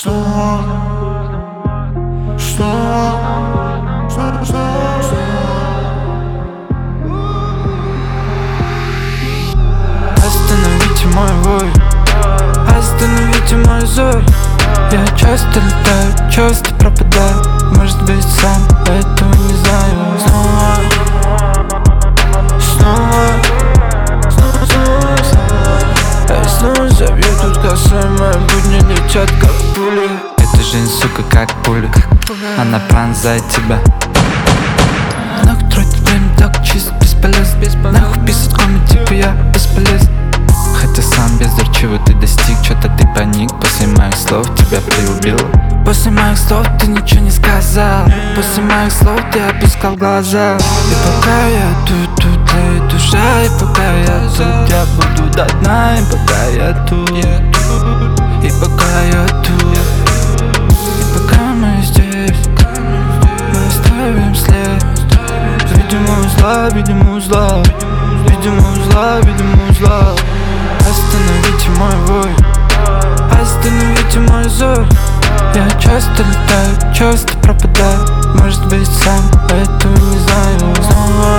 снова, снова, снова, снова. Остановите мой вой, остановите мой зов. Я часто летаю, часто пропадаю. Может быть, сам этого не знаю. Снова, снова, снова, снова, снова. Я снова забью тут косой, мои будни летят как пули. Эта жизнь, сука, как пуля, она пронзает тебя. Нахуй тратить время так чисто, бесполезно. Нахуй писать коммент, типа я бесполезен. Хотя сам бездурчиво ты достиг, чё-то ты проник. После моих слов тебя приубил. После моих слов ты ничего не сказал. После моих слов ты опускал глаза. И пока я тут тлеет душа. И пока я тут, я буду до дна. И пока я тут, и пока я тут, и пока мы здесь, мы оставим след. Видимо узла, видимо узла, видимо узла, видимо узла. Остановите мой вой, остановите мой зов. Я часто летаю, часто пропадаю. Может быть, сам этого не знаю. Снова,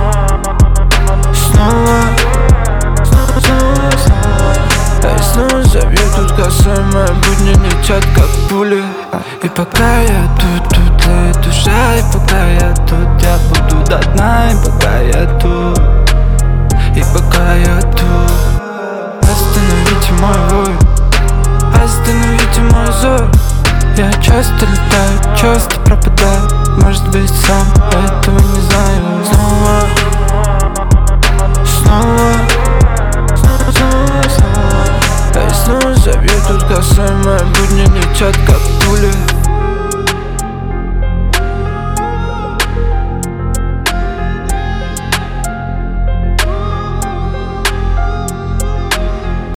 снова, снова, снова, снова. Я снова забью тут косой, мои будни летят как пули. И пока я тут тлеет душа. И пока я тут, я буду до дна. И пока я тут, и пока я тут. Остановите мой вой, остановите мой зов. Я часто летаю, часто пропадаю. Может быть, сам этого не знаю. Снова, снова, снова, снова, снова. Я снова забью тут косой, мои будни летят как пули.